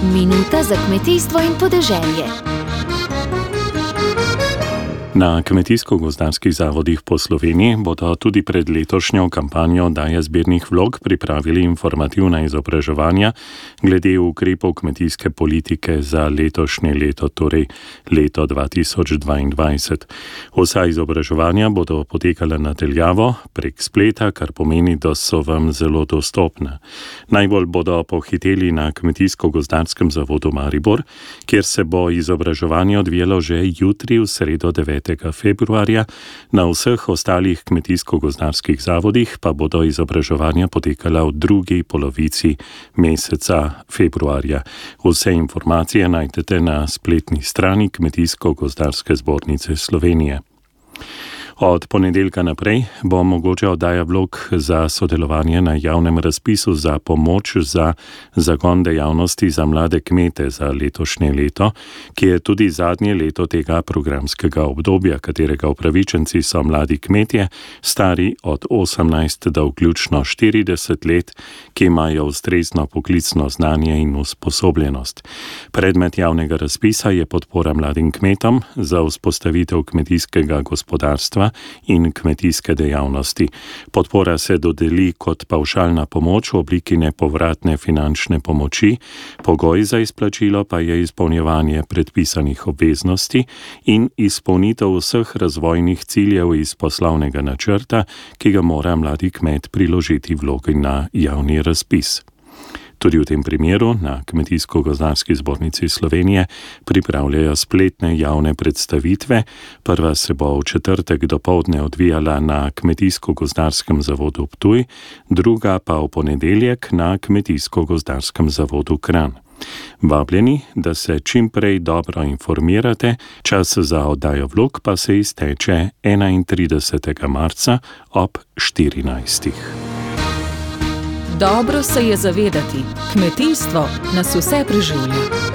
Minuta za kmetijstvo in podeželje. Na kmetijsko-gozdarskih zavodih po Sloveniji bodo tudi pred letošnjo kampanjo oddaje zbirnih vlog pripravili informativna izobraževanja glede ukrepov kmetijske politike za letošnje leto, torej leto 2022. Vsa izobraževanja bodo potekala na daljavo prek spleta, kar pomeni, da so vam zelo dostopna. Najbolj bodo pohiteli na Kmetijsko-gozdarskem zavodu Maribor, kjer se bo izobraževanje odvijalo že jutri v sredo 9. februarja, na vseh ostalih kmetijsko-gozdarskih zavodih pa bodo izobraževanja potekala v drugi polovici meseca februarja. Vse informacije najdete na spletni strani Kmetijsko-gozdarske zbornice Slovenije. Od ponedeljka naprej bo mogoče oddaja vlog za sodelovanje na javnem razpisu za pomoč za zagon dejavnosti za mlade kmete za letošnje leto, ki je tudi zadnje leto tega programskega obdobja, katerega upravičenci so mladi kmetje, stari od 18 do vključno 40 let, ki imajo ustrezno poklicno znanje in usposobljenost. Predmet javnega razpisa je podpora mladim kmetom za vzpostavitev kmetijskega gospodarstva in kmetijske dejavnosti. Podpora se dodeli kot pavšalna pomoč v obliki nepovratne finančne pomoči, pogoj za izplačilo pa je izpolnjevanje predpisanih obveznosti in izpolnitev vseh razvojnih ciljev iz poslovnega načrta, ki ga mora mladi kmet priložiti vlogi na javni razpis. Tudi v tem primeru na Kmetijsko-gozdarski zbornici Slovenije pripravljajo spletne javne predstavitve. Prva se bo v četrtek dopoldne odvijala na Kmetijsko-gozdarskem zavodu Ptuj, druga pa v ponedeljek na Kmetijsko-gozdarskem zavodu Kranj. Vabljeni, da se čim prej dobro informirate, čas za oddajo vlog pa se izteče 31. marca ob 14. Dobro se je zavedati, kmetijstvo nas vse preživlja.